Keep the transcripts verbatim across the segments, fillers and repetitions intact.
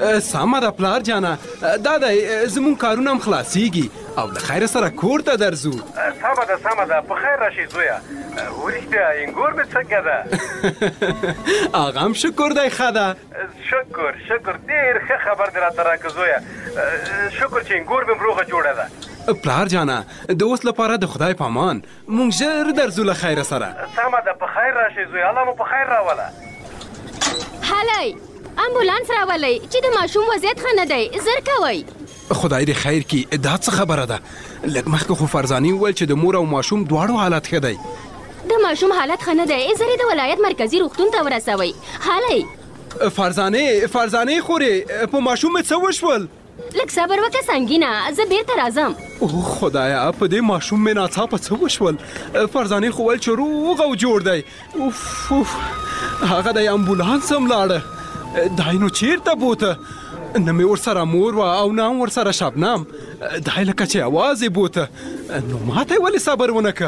سمه ده پلار جانه، دا دی زمونږ کارونه هم خلاصیږي او له خیره سره کور ته درځو. سمه ده سمه ده، په خیر راشي زویه. ورښتیا انګور مې څنګه ده؟ هغه هم شکر دی ښه ده. شکر شکر، ډېر ښه خبر دې راته راکړه زویه. شکر چې انګور مې روغه جوړه ده. پلار جانه د اوس لپاره د خدای په امان مونږ ژر درځو له خیره سره. سمه ده، په خیر راشي زویه، الله مو په خیر راوله. هلی امبولانس راولئ چې د ماشوم وضعیت ښه نه دی، زر کوئ. خدای دې خیر کړي. دا څه خبره ده؟ لږ مخکې خو فرزانې وویل چې د مور او ماشوم دواړو حالت ښه دی. د ماشوم حالت ښه نه دی، زر یې د ولایت مرکزي روغتون ته ورسوئ. هلی فرزانې فرزانې خورې په ماشوم مې څه وشول؟ لږ صبر وکړه سنګینه، زه بیرته راځم. او خدایا په دې ماشوم مې ناڅاپه څه وشول؟ فرزانې خو ویل چې روغ او جوړ دی. اوف اوف، هغه د امبولانس هم لاړه. دای نو چیرته بوته؟ نه مې ورسره مور وه او نه هم ورسره شبنم. دای لکه چې اواز یې بوته. نو ماته یې ولې صبر ونه که؟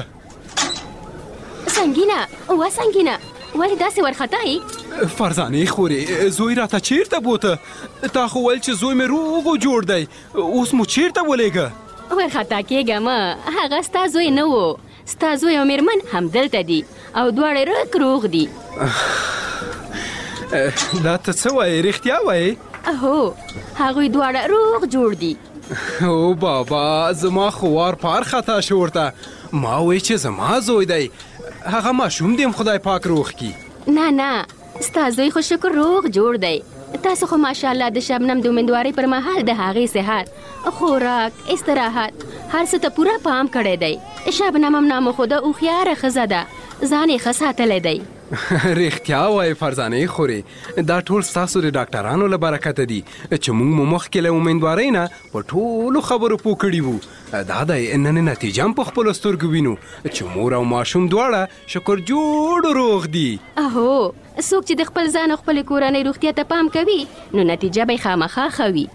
سنګینه وه سنګینه، ولې داسې وارخطایي؟ فرزانې خورې زوی راته چیرته بوته؟ تا خو ویل چې زوی مې روغ او جوړ دی، اوس مو چیرته ولېږه؟ وارخطا کېږه مه، هغه ستا زوی نه و. ستا زوی او مېرمن همدلته دي او دواړه رک روغ دي. دا ته څه وایې؟ رښتیا وایې؟ هو، هغوی دواړه روغ جوړ دي. او بابا زما خو وار پار خطا شو ورته. ما وی چې زما زوی دی، هغه ماشوم دې هم خدای پاک روغ کی. نه نه، ستا زوی خو شکر روغ جوړ دی. تاسو خو ماشاءالله د شبنم د امیندوارۍ پر مهال د هغې صحت، خوراک، استراحت هر څه ته پوره پام کړی دی. شبنم هم نامخوده هوښیاره ښځه ده، ځان یې ښه ساتلی دی. رښتیا وایې فرزانې خورې، دا ټول ستاسو د ډاکټرانو له برکته دي چې موږ مو مخکې له امیندوارۍ نه په ټولو خبرو پوه کړي وو. دا دی نن نتیجه هم په خپلو سترګو وینو چې مور او ماشوم دواړه شکر جوړ روغ دي. اهو، څوک چې د خپل ځان او خپلې کورنۍ روغتیا ته پام کوي نو نتیجه به یې خامخا ښه وي.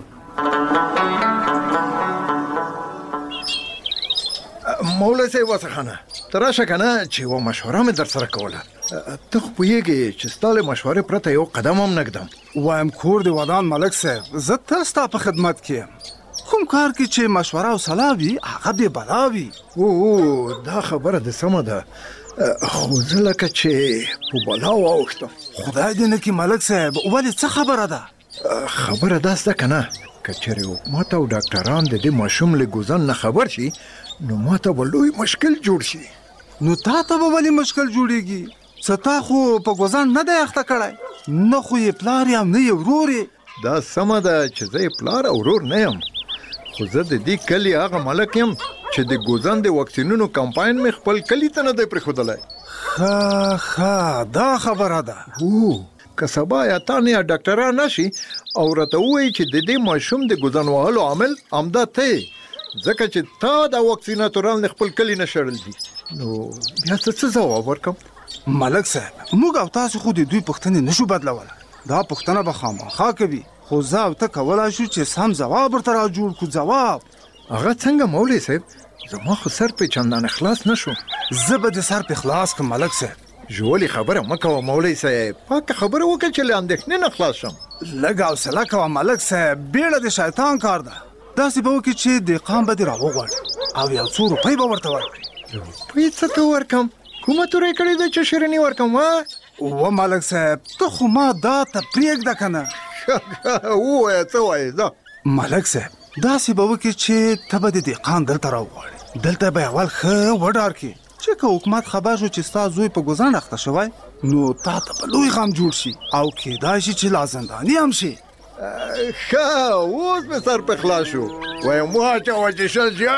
مولا صاحب واسخانه ته راشه که نه چې یوه مشوره مې در سره کوله. ته خو پوهېږې چې ستا له مشورې پرته یو قدم هم نه ږدم. وایم کور دې ودان ملک صاحب، زه تل ستا په خدمت کې یم. کوم کار کې چې مشوره او صلاح وي هغه بې بلا وي. او دا خبره دې سمه ده، خو زه لکه چې په بلا واوښتم. خدای دې نه کړي ملک صاحب، ولې څه خبره ده؟ خبره داسې ده که نه، که چېرې حکومت او ډاکټران د دې ماشوم له ګوزن نه خبر شي نو ما ته به لوی مشکل جوړ شي. نو تا ته به ولې مشکل جوړېږي؟ څه تا خو په ګوزن نه دی اخته کړی، نه خو یې پلار یم نه یې ورور یې. دا سمه ده چې زه یې پلار او ورور نه یم، خو زه د دې کلي هغه ملک یم چې د ګوزن د واکسینونو کمپاین مې خپل کلي ته نه دی پرېښودلی. ښه ښه، دا خبره ده. هو، که سبا یا تا نه یا ډاکټران راشي او راته ووایي چې د دې ماشوم د ګوزن وهلو عامل همدا ته یې، ځکه چې تا دا واکسیناتوران له خپل کلي نه شړل دي، نو بیا څه څه ځواب ورکم؟ ملک صاحب، موږ او تاسو خو د دوی پوښتنې نشو بدلولی، دا پوښتنه به خامخا کوي، خو زه او ته کولی شو چې سم ځواب ورته را جوړ کړو. ځواب هغه څنګه مولوي صاحب؟ زما خو سر پې چندانې خلاص نه شو. زه به دې سر پې خلاص کړم ملک صاحب. ژولې خبره مه کوه مولوي صاحب، پاکه خبره وکړه چې له اندېښنې نه خلاص شم. لږ حوصله کوه ملک صاحب، بیړه د شیطان کار ده. داسې به وکړي چې دهقان به دې راوغواړي او یو څو روپۍ به ورته ورکړي. روپۍ څه ته ورکړم؟ کومه تورې کړې ده چې شیریني ورکړم؟ وا و ملک صاحب، ته خو ما دا ته پرېږده که نه. ووایه څه وایې؟ ځه ملک صاحب، داسې به وکړي چې ته به د دهقان دلته راوغواړې، دلته به یې اول ښه وډار کړي چې که حکومت خبر شو چې ستا زوی په ګوزن اخته شوی نو تا ته به لوی غم جوړ شي او کیدای شي چې لا زنداني هم شي. ښه، اوس مې سر په خلاص شو. وایم مو اچوه چې شل شي.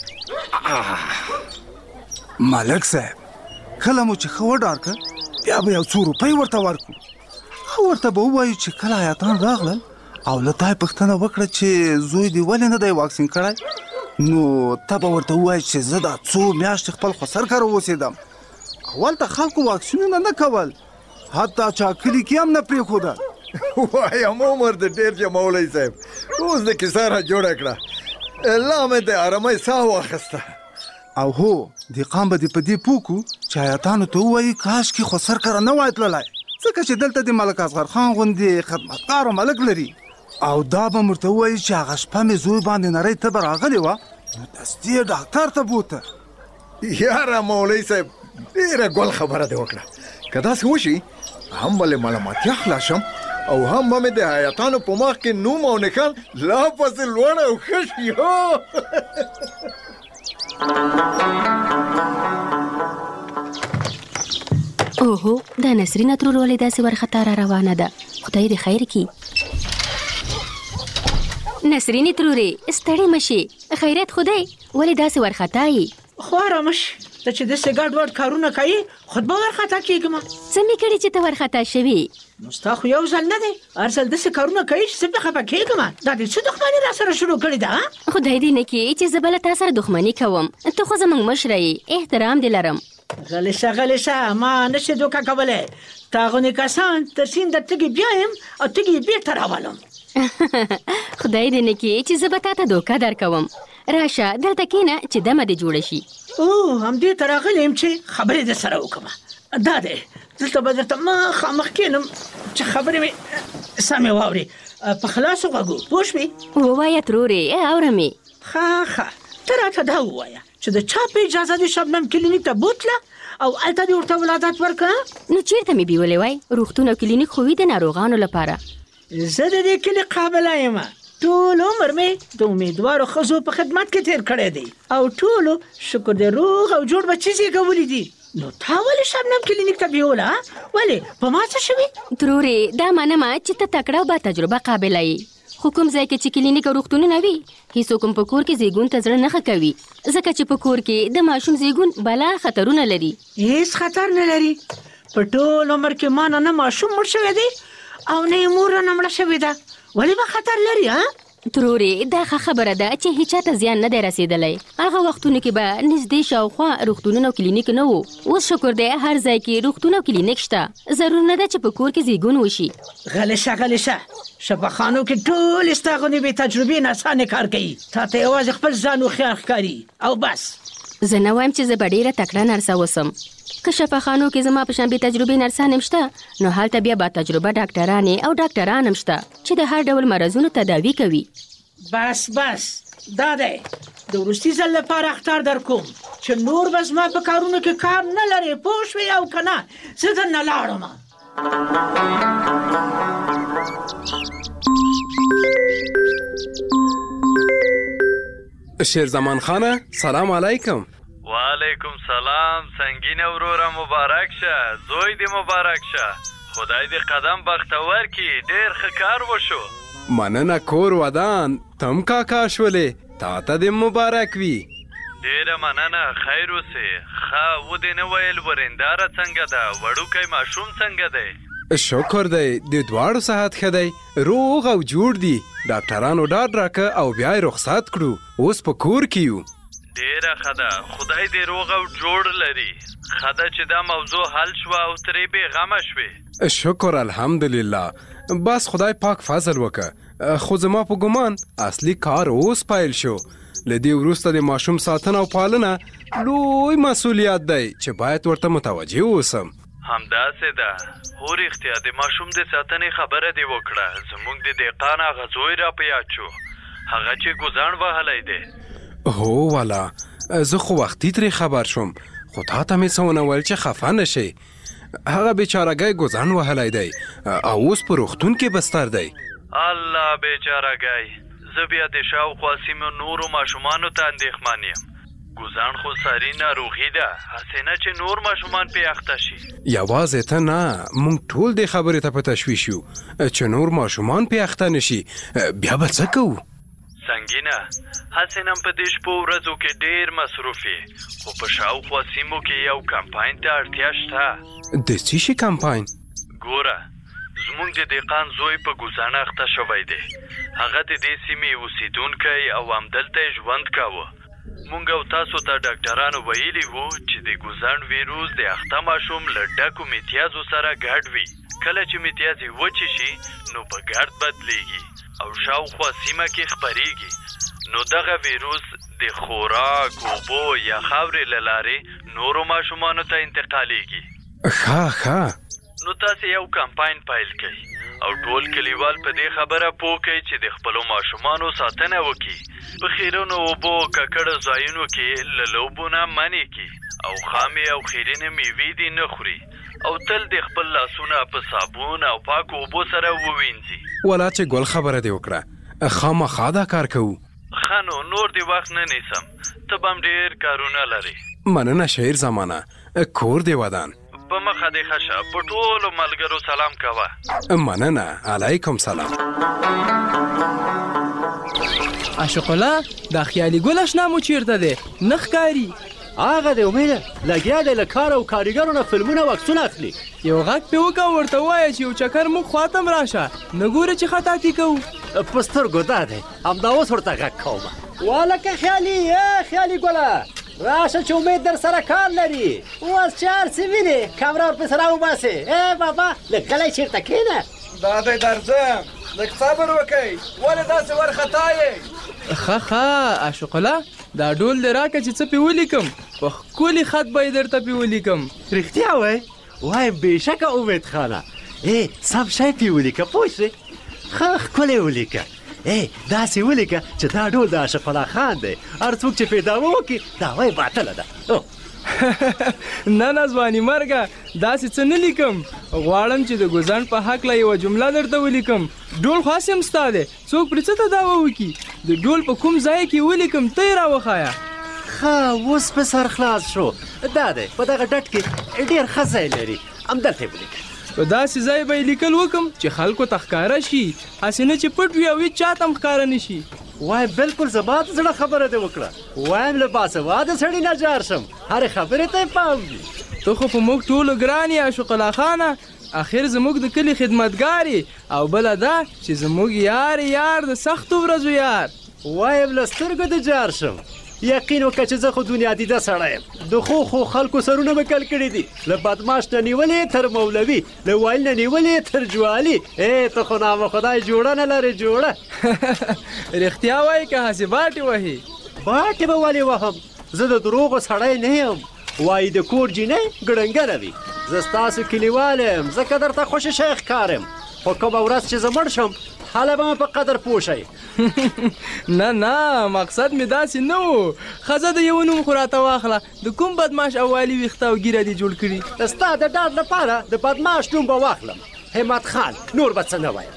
ملک صاحب، کله مو چې ښه وډار کړ بیا به یو څو روپۍ ورته ورکړو او ورته به ووایو چې کله آیاتان راغلل او له تا یې پوښتنه وکړه چې زوی دې ولې نه دی واکسین کړی، نو ته به ورته ووایې چې زه دا څو میاشتې خپل خسر کره اوسېدم. اول ته خلکو واکسینونه نه کول، حتی چا کلي کې هم نه پرېښودل. وایم عمر دې ډېر چې مولوي صاحب، اوس د کیسه را جوړه کړه، لا مې د ارامۍ ساه واخیسته. او هو، دهقان به دې په دې پوه کړو چې آیاتانو ته ووایي کاشکې خسر کره نه وای تللی، ځکه چې دلته د ملک اصغر خان غوندې خدمتګار ملک لري او دا به مرته ووایي چې هغه شپه مې زوی باندې نری تبه راغلې وه نو دستي یې ډاکټر ته بوته. یاره مولوي صاحب ډېره ګل خبره دې وکړه. که داسې وشي هم به له ملامتیا خلاص شم او هم به مې د حیاتانو په مخ کې نوم او نښان لا پسې لوړ او ښه شي. اوهو دا نسرینه ترور ولې داسې وارخطا را روانه ده؟ خدای دې خیر کړي. نسرینې ترورې ستړې مه شې. خیرت خدای ولې داسې وارخطا یې؟ خو آرامه شي. ته چې داسې ګډ وډ کارونه کوي خود به وارخطا کېږم. څه مې کړي چې ته وارخطا شوې؟ نو ستا خو یو ځل نه دی هر ځل داسې کارونه کوي چې زه بیا خفه کېږم. دا دې څه دښمني را سره شروع کړې ده؟ خدای دې نه کړي چې زه به له تا سره دښمني کوم. ته خو زموږ مشره یې، احترام دې لرم. غلی شه غلی شه ما نشي دوکه کولی. تا غونې کسان تر سیند تږي بیایم او تږي یې بېرته راولم. خدای دې نه کړي چې زه به تا ته دوکه درکوم. راشه دلته کښېنه چې دمه دې جوړه شي. او همدې ته راغلی یم چې خبرې در سره وکړم. دا دی دلته به درته مخامخ کښېنم چې خبرې مې سمې واورې په خلاصو غوږو. پوه شوې؟ ووایه ترورې اورم یې. ښه ښه ته راته دا ووایه چې د چا په اجازه دې شبنم کلینیک ته بوتله او هلته دې ورته ولادت ورکړه؟ نو چېرته مې بیولې وای؟ روغتون او کلینیک خو وي د ناروغانو لپاره. زه د دې کلي قابله یم. ټول عمر مې د امیدوارو ښځو په خدمت کې تیر کړی دی او ټولو شکر دې روغ او جوړ بچي زېږولي دي. نو تا ولې شبنم کلینیک ته بیوله؟ ولې په ما څه شوي؟ ترورې دا منمه چې ته تکړه او با تجربه قابله یې. خو کوم ځای کې چې کلینیک او روغتونونه وي هیڅوک هم په کور کې زیږون ته زړه نه ښه کوي ځکه چې په کور کې د ماشوم زیږون بلا خطرونه لري. هیڅ خطر نه لري. په ټول عمر کې ما نه ماشوم مړ شوی دی او نه یې مور رانه مړه شوې ده. ولې به خطر لري؟ ها ترورې دا ښه خبره ده چې هیچا ته زیان نه دی رسېدلی. هغه وختونو کې به نږدې شاوخوا روغتونونه او کلینیک نه وو. اوس شکر دی هر ځای کې روغتون او کلینیک شته. ضرور نه ده چې په کور کې زیږون وشي. غلی شه غلی شه. شفاخانو کې ټول ستا غوندې بې تجربې نرسانې کار کوي. تا ته یوازې خپل ځان هوښیار ښکاري او بس. زه نه وایم چې زه به ډېره تکړه نرسه اوسم. که شفاخانو کې زما په شان بې تجربې نرسان هم شته نو هلته بیا با تجربه ډاکټرانې او ډاکټران هم شته چې د هر ډول مرضونو تداوي کوي. بس بس دا دی د وروستي ځل لپاره اخطار در کوم چې نور به زما په کارونو کې کار نه لرې. پوه شوې او که نه زه درنه لاړم. شیرزمان خانه سلام علیکم. وعلیکم سلام. سنگینه وروره مبارک شه. زوی دې مبارک شه. خدای دې قدم بختور کړي. ډېر ښه کار وشو. مننه کور ودان تم کاکا شولې تا ته دې مبارک وي. ډېره مننه. خیر اوسې. ښه ودې نه ویل ورېنداره څنګه ده؟ وړوکی ماشوم څنګه دی؟ شکر دی د دواړو صحت ښه دی. روغ او جوړ دي. ډاکټرانو ډاډ راکه او بیا یې رخصت کړو. اوس په کور کې یو. ډېره ښه ده. خدای دې روغ او جوړ لري. ښه ده چې دا موضوع حل شوه او ترې بېغمه شوې. شکر الحمدلله. بس خدای پاک فضل وکړه. خو زما په ګمان اصلي کار اوس پیل شو. له دې وروسته د ماشوم ساتنه او پالنه لوی مسؤلیت دی چې باید ورته متوجه اوسم. همداسې ده. هو رښتیا د ماشوم د ساتنې خبره دې وکړه. زموږ د دهقان هغه زوی را په یاد شو. هغه چې ګوزاڼ وهلی دی. هو والا زه خو وختي ترې خبر شوم خو تا ته مې څه ونه ویل چې خفه نه شي. هغه بیچارهګی ګوزاڼ وهلی دی او اوس په روغتون کې بستر دی. الله بیچارهګی. زه بیا د شاوخوا سیمو نورو ماشومانو ته اندېښمن یم. ګوزاڼ خو ساري ناروغي ده. هسې نه چې نور ماشومان پې اخته شي. یوازې ته نه موږ ټول دې خبرې ته په تشویش یو چې نور ماشومان پې اخته نه شي. بیا به څه کوو؟ سنگینه هسې نن په دې شپو ورځو کې ډېر مصروف یې خو په شاوخوا سیمو کې یو کمپاین ته اړتیا شته. د څه شي کمپاین؟ ګوره زموږ د دهقان زوی په ګوزاڼ اخته شوی دی. هغه د دې سیمې اوسیدونکی او همدلته یې ژوند کاوه. مونږ او تاسو ته ډاکټرانو ویلي وو چې د ګوزاڼ ویروس د اخته ماشوم له ډکو میتیازو سره ګډ وي. کله چې میتیازې وچې شي نو په ګرد بدلیږي او شاوخوا سیمه کې خپریږي. نو دغه ویروس د خوراک، اوبو یا خاورې له لارې نورو ماشومانو ته انتقالیږي. ښه ښه. نو تاسې یو کمپاین پیل کړئ او ټول کلیوال په دې خبره پوه کړي چې د خپلو ماشومانو ساتنه وکړي. په خیرونو اوبو ککړو ځایونو کې له لوبو نه منع کړي او خامې او خیرنې میوې دې نه خوري او تل د خپل لاسونه په صابون او پاکو اوبو سره ووینځي. ولا چې ګل خبره دې وکړه، خامخا دا کار کوو. ښه نو نور دې وخت نه نیسم، ته به هم ډېر کارونه لرې. مننه شاعر زمانه، کور دې ودان. په مخه دې ښه شه، په ټولو ملګرو سلام کوه. مننه، علیکم سلام. عاشق الله، دا خیالي ګل اشنا مو چیرته دی؟ نه ښکاري. هغه دی امیده، لګیا دی له کار او کاریګرو نه فلمونه او عکسونه اخلي. یو غږ پې وکړه، ورته ووایه چې یو چکر موږ خواته م راشه، نه ګوره چې خطاطي کوو. په سترګو دا دی، همدا اوس ورته غږ کومه. والکه خیالي، ای خیالي ګله، راشه چې امید در سره کار لري. اوس چې هر څه وینې کمره ورپسې راوباسې. ای بابا لږ غلی چېرته کښېنه. دا دی درځم، لږ صبر وکئ، ولې داسې وارخطا یې؟ ښه ښه عاشق الله، دا ډول دې راکړه چې څه پې ولیکم، په ښکلي خط به یې درته پې ولیکم. رښتیا وایې؟ وایم بېشکه امید خانه، ای سم شی پې ولیکه پوه شوې. ښه ښکلی ولیکه. ای داسې ولیکه چې دا ډول د عاشق الله خان دی، هر څوک چې پې دعوه وکړي دعوه یې باطله ده. نه نه ځواني مرګه، داسې څه نه لیکم. غواړم چې د ګوزڼ په هکله یوه جمله درته ولیکم. ډول خاص یم ستا دی، څوک پرې څه ته دعوه وکړي. د ډول په کوم ځای کې ولیکم ته یې راوښایه. ښه اوس په سر خلاص شو. دا دی په دغه ډټ کې ډېر ښه ځای لري، همدلته یې ولیکه. په داسې ځای به یې لیکل وکم چې خلکو ته ښکاره شي، هسې نه چې پټ وي او هېڅ چا ته هم ښکاره نه شي. وایم بالکل زما د زړه خبره دې وکړه. وایم له باسواده سړي نه جار شم، هرې خبرې ته یې پام وي. ته خو په موږ ټولو ګران یې عاشق الله خانه، اخر زموږ د کلي خدمتګار یې، او بله دا چې زموږ یار یار د سختو ورځو یار. وایم له سترګو دې جار شم. یقین وکړه چې زه خو دنیا دیده سړی یم. د خو خو خلکو سرونه مې کل کړي دي، له بدماش نه نیولې تر مولوي، له وایل نه نیولې تر جوالي. ای ته خو نامه خدای جوړه نه لرې جوړه. رښتیا وایي که هسې باټې وهي؟ باټې به ولې وهم، زه د دروغو سړی نه یم. وایي د کور جینۍ ګړنګره وي. زه ستاسو کلیوال یم، ځکه درته خوشې شی ښکارم. خو کومه ورځ چې زه مړ شم هله به مې په قدر پوه شئ. نه نه، مقصد مې داسې نه و. ښځه د یو نوم خو راته واخله، د کوم بدماش او والي ویښته او ږیره دې جوړ کړي. ستا د ډاډ لپاره د بدماش نوم به واخلم، همت خان، نور به څه نه وایم.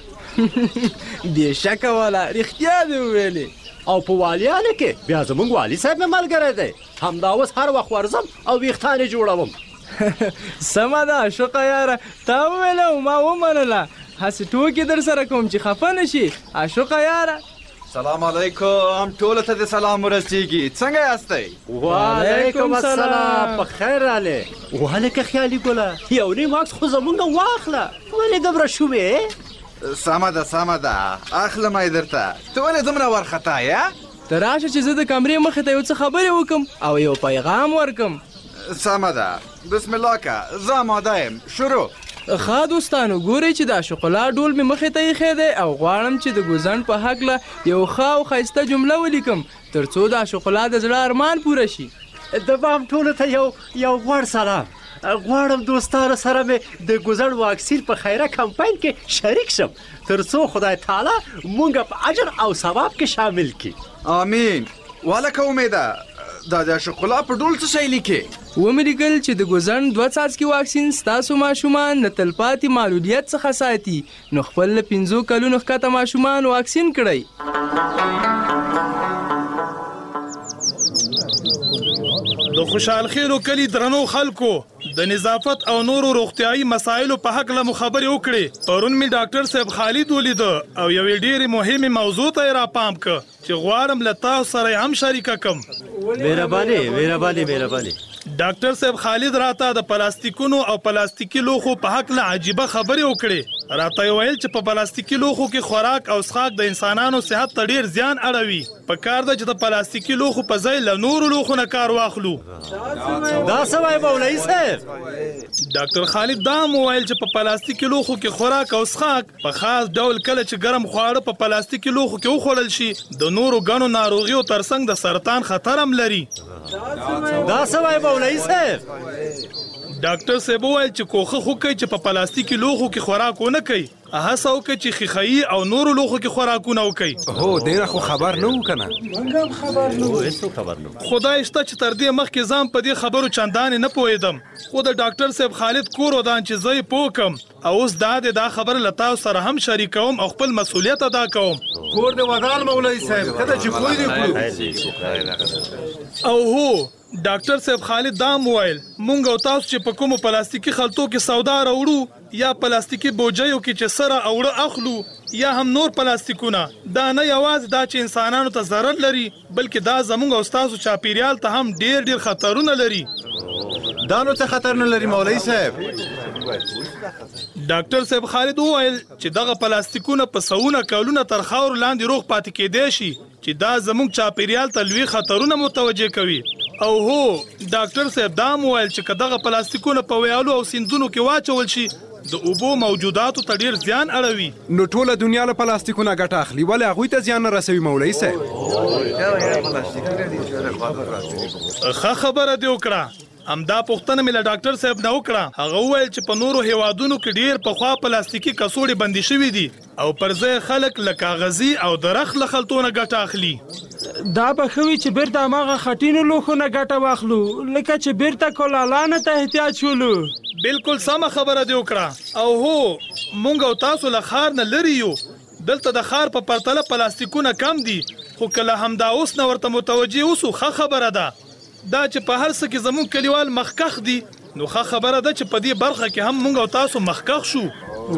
بېشکه والا، رښتیا دې وویلې. او په والیانو کې بیا زموږ والي صاحب مې ملګری دی، همدا اوس هر وخت ورځم او ویښتان یې جوړوم. سمه ده عاشقه یاره، تا وویله او ما ومنله. هسې ټوکې در سره کوم چې خفه نه شي عاشقه یاره. سلام علیکم، ټولو ته د سلام ورسیږي. څنګه یاستئ؟ وعلیکم السلام، په خیر راغلې. والکه خیالي ګله، یو نیم عکس خو زمونږ واخله. ولې دومره شومې؟ سمه ده سمه ده، اخلم یې درته. ته ولې دومره وارخطا یې؟ ته راشه چې زه د کمرې مخې ته یو څه خبرې وکم او یو پیغام ورکم. سمه ده، بسم الله که، زه آماده یم، شروع. ښه دوستانو، ګورئ چې د عاشق الله ډول مې مخې ته ایښی دی او غواړم چې د ګوزڼ په هکله یو ښه او ښایسته جمله ولیکم تر څو د عاشق الله د زړه ارمان پوره شي. د بام ټولو ته یو یو غوړ سلام. غواړم دوستانو سره مې د ګوزڼ واکسین په خیره کمپاین کې شریک شم تر څو خدای تعالی مونږ په اجر او ثواب کې شامل کړي. آمین. والکه امیده، دا د عاشق الله په ډول څه شی لیکې؟ ومې لیکل چې د ګوزڼ دوه څاڅکي واکسین ستاسو ماشومان د تلپاتې معلولیت څخه ساتي، نو خپل له پنځو کلونو ښکته ماشومان واکسین کړئ. د خوشحال خیلو کلی درنو خلکو، د نظافت او نورو روغتیايي مسایلو په حق له مخابرې وکړې. پرون می ډاکټر صاحب خالد ولید او یوې ډېرې مهمې موضوع ته را پام ک چې غواړم له تاسو سره هم شریکه کم. مهرباني مهرباني مهرباني. ډاکټر صاحب خالد راته د پلاستیکونو او پلاستیکي لوښو په حق له عجیبه خبرې وکړې. راته ویل چې په پلاستیکي لوښو کې خوراک او څښاک د انسانانو صحت ته ډېر زیان اړوي. په کار ده چې د پلاستیکي لوښو په ځای له نورو لوښو نه کار واخلو. دا څه وایي مولوي صاحب؟ ډاکټر خالد دا هم وویل چې په پلاستیکي لوښو کې خوراک او څښاک په خاص ډول کله چې ګرم خواړه په پلاستیکي لوښو کې وخوړل شي د نورو ګڼو ناروغیو ترڅنګ د سرطان خطر هم لري. دا څه وایي مولوي صاحب؟ ډاکټر صاحب وویل چې کوخه خو کوي چې په پلاستیکي لوښو کې خوراک ونه کوي هڅه وکړي چې خیخایي او نورو لوښو کې خوراکونه وکړي. هو ډېره خو خبر نه وو که نه خدای شته چې تر دې مخکې ځان په دې خبرو چندانې نه پوهېدم خو د ډاکټر صاحب خالد کور ودان چې زه یې پوه کړم او اوس دا دی دا خبره له تاسو سره هم شریکوم او خپل مسؤلیت ادا کوم. کور دې ودان مولوي صاحب کله چې پوه دې کړو. او هو ډاکټر صاحب خالد دام وویل مونږ او تاسو چې په کومو پلاستیکي خلطو کې سودا راوړو یا پلاستیکي بوجیو کې چې سره اوړه اخلو یا هم نور پلاستیکونه دا نه یوازې دا چې انسانانو ته ضرر لري بلکې دا زمونږ او تاسو چاپیریال ته هم ډیر ډیر خطرونه لري. دا نو څه خطر نه لري مولوي صاحب. ډاکټر صاحب خالد وویل چې دغه پلاستیکونه په سوونه کلونه تر خاورو لاندې روغ پاتې کېدای شي چې دا زموږ چاپیریال ته لوی خطرونه متوجه کوي. او هو ډاکټر صاحب دا وویل چې که دغه پلاستیکونه په ویالو او سیندونو کې واچول شي د اوبو موجوداتو ته ډیر زیان اړوي. نو ټوله دنیا له پلاستیکونه ګټه اخلي ولې هغوی ته زیان نه رسوي مولوي صاحب؟ ښه خبره دې وکړه. همدا پوښتنه مې له ډاکټر صاحب نه وکړه. هغه وویل چې په نورو هیوادونو کې ډیر پخوا پلاستیکي کڅوړې بندي شوي دي او پر ځای خلک له کاغذي او درخت له خلطونه ګټه اخلي. دا به ښه وي چې بیرته هماغه خټینو لوښو نه ګټه واخلو لکه چې بیرته کولالانو ته احتیاج شولو. بالکل سمه خبره دې وکړه. او هو مونږ او تاسو له ښار نه لرې یو دلته د ښار په پرتله پلاستیکونه کم دي خو کله همدا اوس نه ورته متوجه اوسو ښه خبره ده. دا چې په هر څه کې زموږ کلیوال مخکخ دي نو ښه خبره ده چې په دې برخه کې هم مونږ او تاسو مخکخ شو.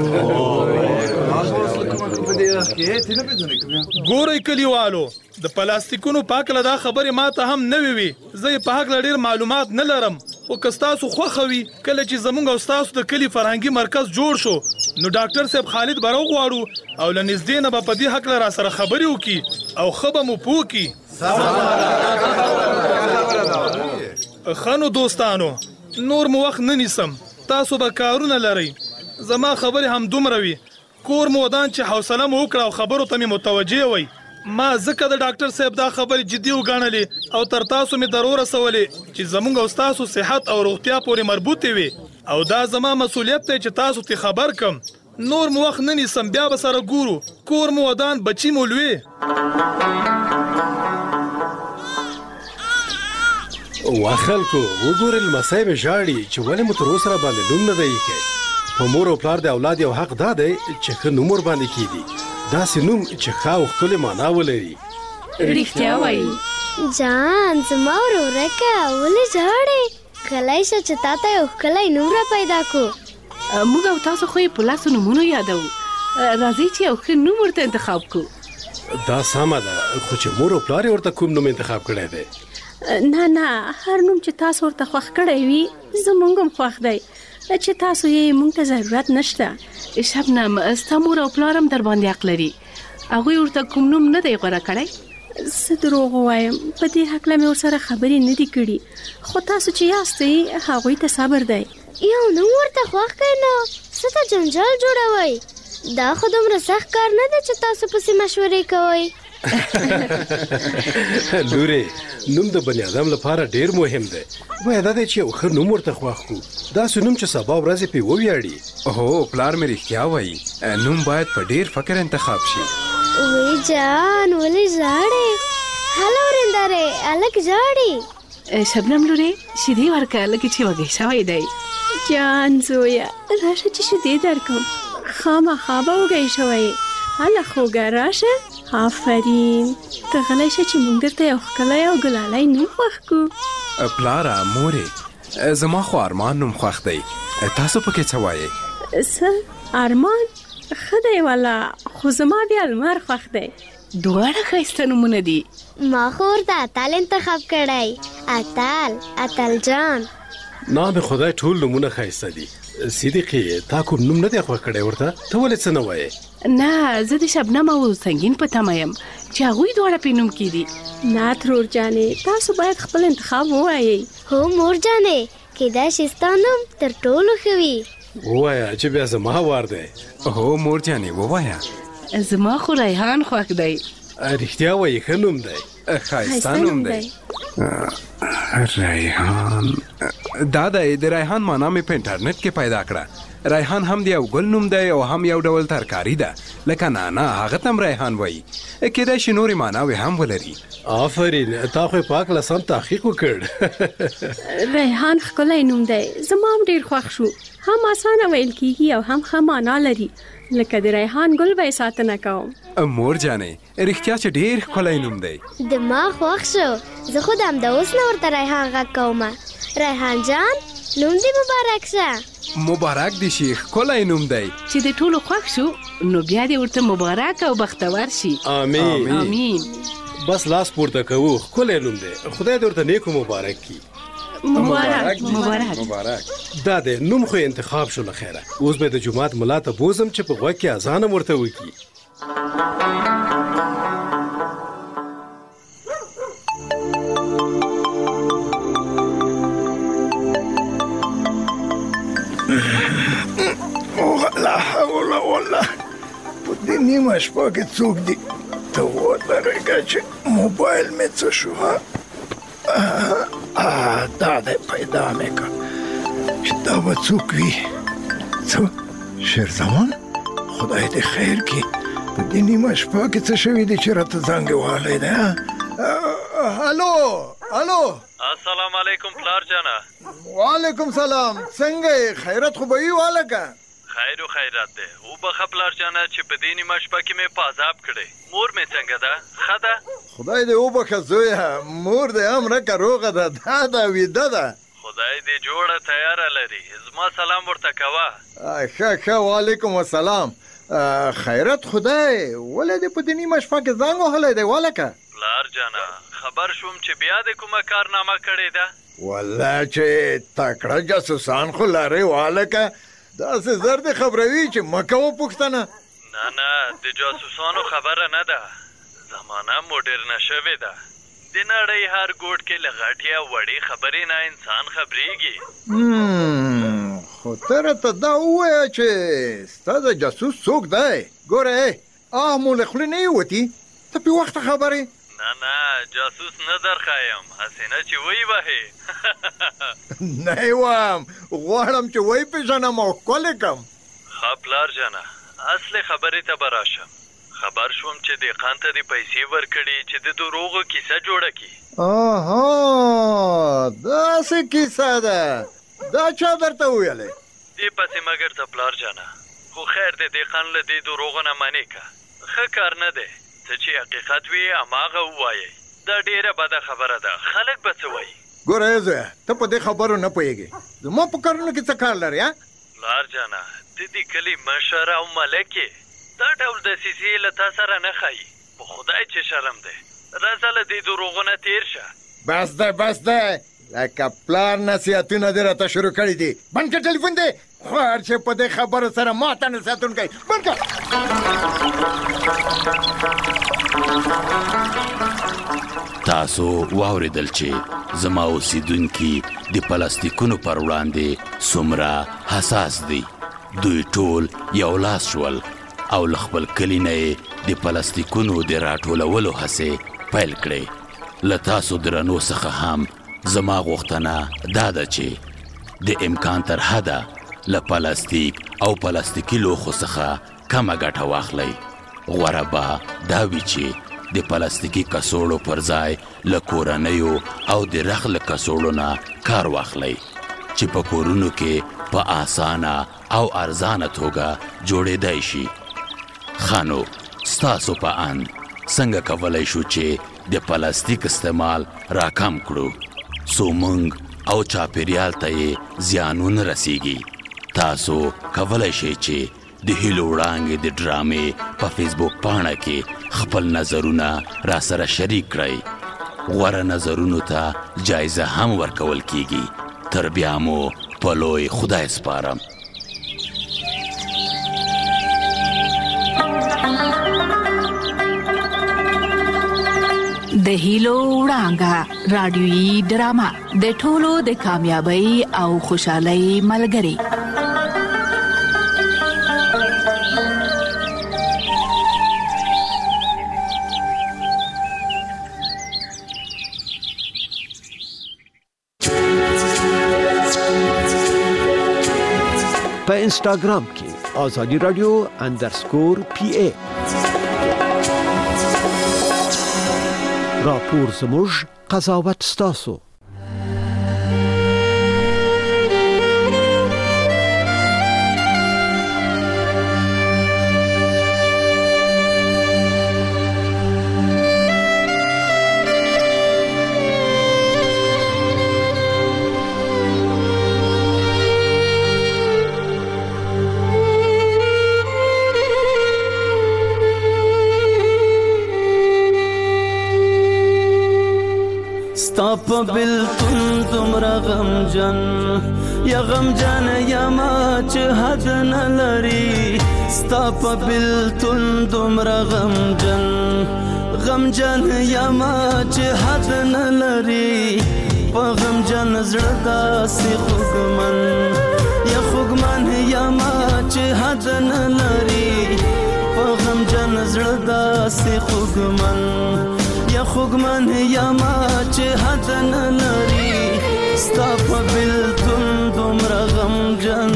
ګورئ کلیوالو د پلاستیکونو په هکله دا خبرې ما ته هم نوې وي زه یې په هکله ډېر معلومات نه لرم خو که ستاسو خوښه وي کله چې زموږ او ستاسو د کلي فرهنګي مرکز جوړ شو نو ډاکټر صاحب خالد به راوغواړو او له نږدې نه به په دې هکله را سره خبرې وکړي او ښه به مو پوه کړي. ښه نو دوستانو نور مو وخت نه نیسم تاسو به کارونه لرئ زما خبرې هم دومره وي کور مو ودان چې حوصله مو وکړه او خبرو ته مې متوجه وئ. ما ځکه د ډاکټر صاحب دا خبرې جدي وګڼلې او تر تاسو مې در ورسولې چې زموږ او ستاسو صحت او روغتیا پورې مربوطې وي او دا زما مسؤلیت دی چې تاسو ته خبر کم. نور مو وخت نه نیسم بیا به سره ګورو. کور مو ودان بچي مو لوی. وا خلکو وګورئ لمسی مې ژاړي چې ولې مو تر اوسه راباندې نوم نه دی ایښی. په مور او پلار د اولاد یو حق دا دی چې ښه نوم ورباندې کیږي داسې نوم چې ښه او ښکلې معنا ولري. رښتیا وایي جان زما ورورکه ولې ژاړې غلی شه چې تا ته یو ښکلی نوم را پیدا کړو. موږ او تاسو خو یې په لاسو نومونو یادوو راځئ چې یو ښه نوم ورته انتخاب کړو. دا سمه ده خو چې مور او پلار یې ورته کوم نوم انتخاب کړی دی؟ نه نه هر نوم چې تاسو ورته خوښ کړی وي زموږ هم خوښ دی چې تاسو یې موږ ته ضرورت نشته. شبنم ستا مور او پلار هم در باندې حق لري هغوی ورته کوم نوم نه دی غوره کړی. څه دروغ ووایم په دې هکله مې ورسره خبرې نه دي کړي خو تاسو چې یاستئ هغوی ته صبر دی. یو نوم ورته خوښ کړئ نو څه ته جنجال جوړوئ دا خو دومره سخت کار نه دی چې تاسو پسې مشورې کوئ. لورې نوم د بني ادم لپاره ډیر مهم دی باید دا دی چې یو ښه نوم ورته خوښ کړو داسې نوم چې سبا ورځې پرې وویاړي. هو پلار مې رښتیا وایي نوم باید په ډیر فکر انتخاب شي. وی جان ولې ژاړې هله ورېندارې هلک ژاړي. شبنم لورې شیدې ورکړه لکه چې وږی شوی دی. جان زویه راشه چې شیدې درکړم خامخا به وږی شوی هله خوږه راشه. آفرین ته غلی شه چې موږ درته یو ښکلی او ګلالی نوم خوښ کړو. پلاره مورې زما خو ارمان نوم خوښ دی تاسو پکې څه وایې؟ څه ارمان ښه دی والا خو زما بیا لمر خوښ دی. دواړه ښایسته نومونه دي. ما خو ورته اتل انتخاب کړی اتل اتل جان. نه د خدای ټول نومونه ښایسته دي. صدیقې تا کوم نوم نه دی خوښ کړی ورته ته ولې څه نه وایې؟ نه زه د شبنم او سنګین په تمه یم چې هغوی دواړه پې نوم کیدي. نه ترور جانې تاسو باید خپل انتخاب ووایئ. هو مور جانې کیدای شي ستا نوم تر ټولو ښه وي. ووایه چې بیا زما وار دی. هو مور جانې ووایه. زما خو ریحان خوښ دی. رښتیا وایي ښه نوم دی. ښایسته نوم دی. ریحان دا د د ریحان معنا مې په انټرنیټ کې پیدا کړه. ریحان هم د یو ګل نوم دی او هم یو ډول ترکاري ده لکه نانا، هغه ته هم ریحان وایي. کیدای شي نورې معناوې هم ولري. آفرین، تا خو پاک لسم تحقیق وکړ. ریحان ښکلی نوم دی، زما هم ډېر خوښ شو. هم اسانه ویل کیږي او هم ښه معنا لري. لکه د ریحان ګل به یې ساتنه کوم. مور جانې رښتیا چې ډېر ښکلی نوم دی. د ما خوښ شو. زه خو د همدا اوس نه ورته ریحان غږ کومه. ریحان جان نوم دې مبارک شه. مبارک دې شي، ښکلی نوم دی. چې د ټولو خوښ شو نو بیا دې ورته مبارک او بختور شي. آمین آمین. بس لاس پورته کوو، ښکلی نوم دی. خدای دې ورته نیکو مبارک کړي. مبارک مبارک مبارک. دا دی نوم خو انتخاب شو. له خیره اوس به د جومات ملا ته بوزم چې په غوږ کې اذان هم ورته وکړي. لا حول ولا په دې نیمه شپه کې څوک دي؟ ته ودرېږه چې موبایل مې څه شو. دا دی پیدا مې کړ چې دا به څوک وي. څه شیرزمان، خدای دې خیر کړي. په دې نیمه شپه کې څه شوي دي چې راته زنګ وهلی دی؟ هلو هلو. السلام علیکم پلار جانه. وعلیکم سلام. څنګه یې؟ خیرت خو به وي والکه؟ خیر و خیرات دی. وبخه پلار جانه چې په دې نیمه شپه کې مې په عذاب کړی. مور مې څنګه ده؟ ښه ده؟ خدای دې وبخه زویه. مور دې هم رکه روغه ده. دا ده ویده ده. خدای دې جوړه تیاره لري. زما سلام ورته کوه. ښه ښه. وعلیکم السلام. خیرت خدای، ولې دې په دې نیمه شپه کې زنګ وهلی دی والکه؟ پلار جانه خبر شوم چې بیا دې کومه کارنامه کړې ده. والله چې تکړه جاسوسان خو لرې والکه. داسې زر دې خبروي چې مه کوه پوښتنه. نه نه د جاسوسانو خبره نه ده. زمانه موډرنه شوې ده. د نړۍ هر ګوټ کې له غټې او وړې خبرې نه انسان خبرېږي. خو ته راته دا ووایه چې ستا د جاسوس څوک دی؟ ګوره آه مو له خولې نه یې وتي. ته پې وخته خبرې. نه نه جاسوس نه درښایم، هسې نه چې وی وهې. نه یې وایم، غواړم چې وی پېژنم او ښکلې کړم. ښه پلار جانه اصلې خبرې ته به راشم. خبر شوم چې دهقان ته دې پیسې ورکړي چې د دروغو کیسه جوړه کړي. آها داسې کیسه ده. دا چا درته وویلې؟ دې پسې مګر ته پلار جانه. خو خیر دې دهقان له دې دروغو نه منې که. ښه کار نه دی. څه چې حقیقت وي هماغه ووایئ. دا ډېره بده خبره ده. خلک به څه وایي؟ ګوره زویه ته په دې خبرو نه پوهېږې. زما په کارونو کې څه کار لرې؟ پلار جانه د دې کلي مشر او ملک یې. دا ډول دسیسې له تا سره نه ښایي. په خدای چې شرم دی. راځه له دې دروغو نه تېر شه. بس دی بس دی. لکه پلار نصیحتونه دې راته شروع کړي دي. بند کړه ټلیفون دی. خوار چې په دې خبرو سره ما ته نصیحتونه کوي. بند کړه. تاسو واوریدل چې زما اوسیدونکي د پلاستیکونو پر وړاندې څومره حساس دي. دوی ټول یو لاس شول او له خپل کلي نه یې د پلاستیکونو د راټولولو هڅې پیل کړې. له تاسو درنو څخه هم زما غوښتنه دا ده چې د امکان تر حده له پلاستیک او پلاستیکي لوښو څخه کمه ګټه واخلئ. غوره به دا وي چې د پلاستیکي کڅوړو پر ځای له کورنیو او د رخ له کڅوړو نه کار واخلئ چې په کورونو کې په اسانه او ارزانه توګه جوړېدای شي. خانو ستاسو په اند څنګه کولی شو چې د پلاستیک استعمال راکم کړو څو موږ او چاپیریال ته یې زیانونه رسیږي؟ تاسو کولی شئ چې د هیلو وړانګې د ډرامې په فیسبوک پاڼه کې خپل نظرونه را سره شریک کړئ. غوره نظرونو ته جایزه هم ورکول کیږي. تر بیا مو په لوی خدای سپارم. د هیلو وړانګه رادیویي ډرامه د ټولو د کامیابی او خوشحالۍ ملګری. په انسټاګرام کې آزادي رادیو انډرسکور پی ای. راپور زموږ، قضاوت ستاسو. ستاپ بلتون دومره غمجن یا غمجن یا ما چې حد نه لري. ستاپ بلتون دومره غمجن غمجن یا ما چې حد نه لري. په غمجن زړه داسې خوږمن یا خوږمن یا ما چې حد نه لري. په غمجن زړه داسې خوږمن یا خوږمن یا ما چې حد نه لري. ستا په بلتون دومره غمجن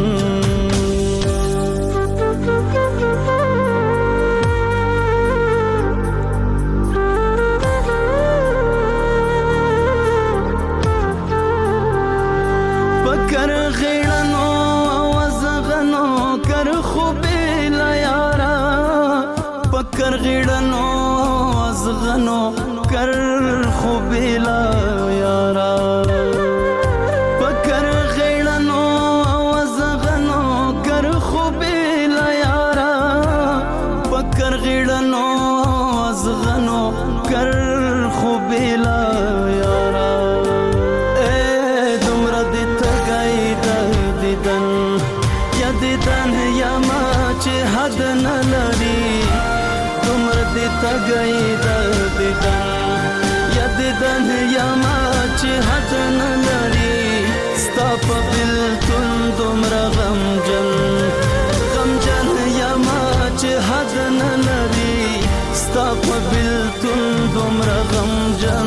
پکر غیړنو وزغنو کر خوبې لا یارا. پکر غیړنو وزغنو کر خوبې لا یارا. پکر غیړنو وزغنو کر خوبې لا یارا. پکر غیړنو وزغنو کر خوبې لا یارا. اے دومره دې تګای د دیدن یا دیدن یا ما چې حد نه لري. دومره دې تګای د دیدن یا دیدن یا ما چې حد نه لري. ستا په بلتون دومره غمجن غمجن یا ما چې حد نه لري. ستا په بلتون دومره غمجن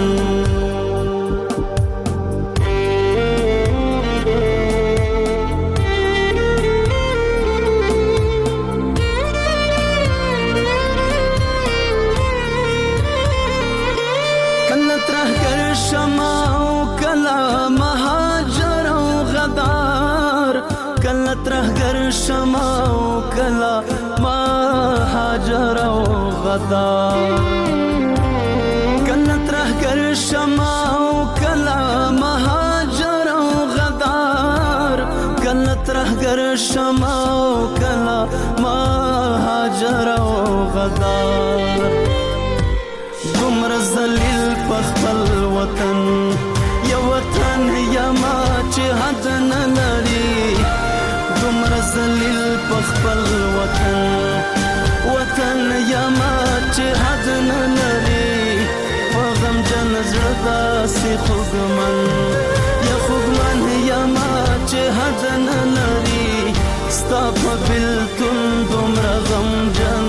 ترهګر شمع او کلا مهاجر او غدار. کله ترهګر شمع او کلا مهاجر او غدار. کله ترهګر شمع او کلا مهاجر او غدار. دومره ذلیل په خپل وطن یا وطن یا ما چې حد نه لري. دومره ذلیل په خپل وطن وطن یا ما چې حد نه لري. په غمجن زړه داسې خوږمن یا خوږمن یا ما چې حد نه لري. ستا په بلتون دومره غمجن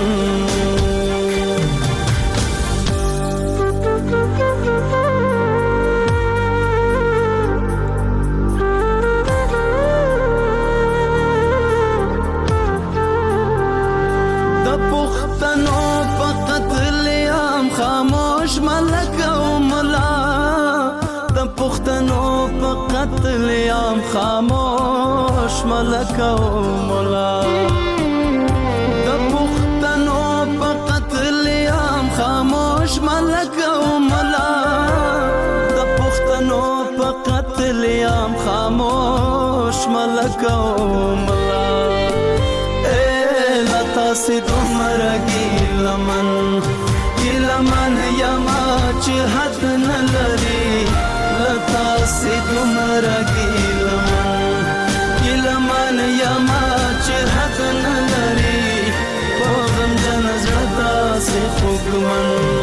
پښتنو په قتل عام خاموش ملک او مولا. د پښتنو په قتل عام خاموش ملک او مولا. د پښتنو په قتل عام خاموش ملک او مولا. اے لتا سي دومره ګیلمن ګیلمن یا ما چې حد نه لري. لتا سي دومره ګیلمن ګیلمن یا ما چې حد نه لري. په غمجن زړه داسې خوږمن